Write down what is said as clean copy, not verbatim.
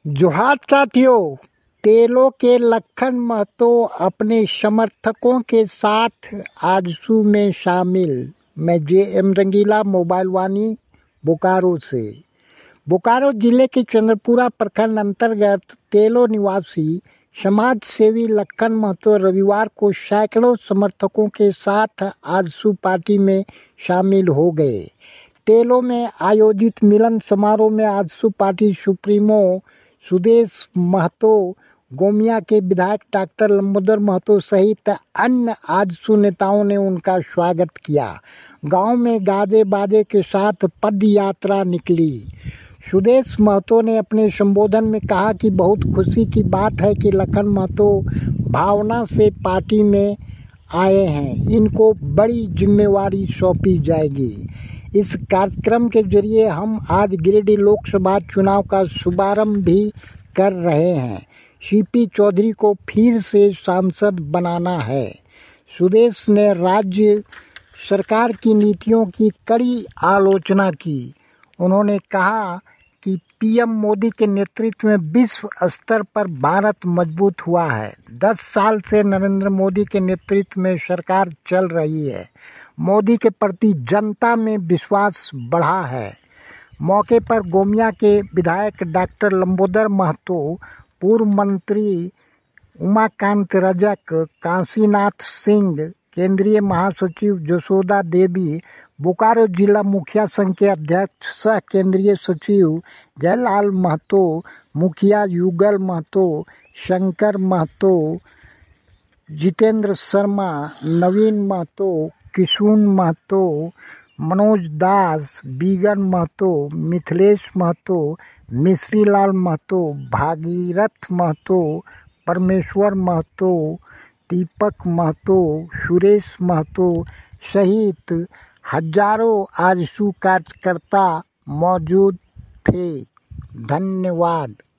जोहार साथियों। तेलों के लखन महतो अपने समर्थकों के साथ आजसू में शामिल। मैं जे.एम. रंगीला, मोबाइल वाणी, बोकारो से। बोकारो जिले के चंद्रपुरा प्रखंड अंतर्गत तेलो निवासी समाज सेवी लखन महतो रविवार को सैकड़ों समर्थकों के साथ आजसू पार्टी में शामिल हो गए। तेलो में आयोजित मिलन समारोह में आजसू पार्टी सुप्रीमो सुदेश महतो, गोमिया के विधायक डॉक्टर लंबोदर महतो सहित अन्य आजसू नेताओं ने उनका स्वागत किया। गांव में गाजे बाजे के साथ पद यात्रा निकली। सुदेश महतो ने अपने संबोधन में कहा कि बहुत खुशी की बात है कि लखन महतो भावना से पार्टी में आए हैं। इनको बड़ी जिम्मेवारी सौंपी जाएगी। इस कार्यक्रम के जरिए हम आज गिरिडीह लोकसभा चुनाव का शुभारंभ भी कर रहे हैं। सीपी चौधरी को फिर से सांसद बनाना है। सुदेश ने राज्य सरकार की नीतियों की कड़ी आलोचना की। उन्होंने कहा कि पीएम मोदी के नेतृत्व में विश्व स्तर पर भारत मजबूत हुआ है। 10 साल से नरेंद्र मोदी के नेतृत्व में सरकार चल रही है। मोदी के प्रति जनता में विश्वास बढ़ा है। मौके पर गोमिया के विधायक डॉक्टर लंबोदर महतो, पूर्व मंत्री उमाकांत रजक, काशीनाथ सिंह, केंद्रीय महासचिव जसोदा देवी, बोकारो जिला मुखिया संघ के अध्यक्ष सह केंद्रीय सचिव जयलाल महतो, मुखिया युगल महतो, शंकर महतो, जितेंद्र शर्मा, नवीन महतो, किशुन महतो, मनोज दास, बीगन महतो, मिथिलेश महतो, मिश्रीलाल महतो, भागीरथ महतो, परमेश्वर महतो, दीपक महतो, सुरेश महतो सहित हजारों आजसू कार्यकर्ता मौजूद थे। धन्यवाद।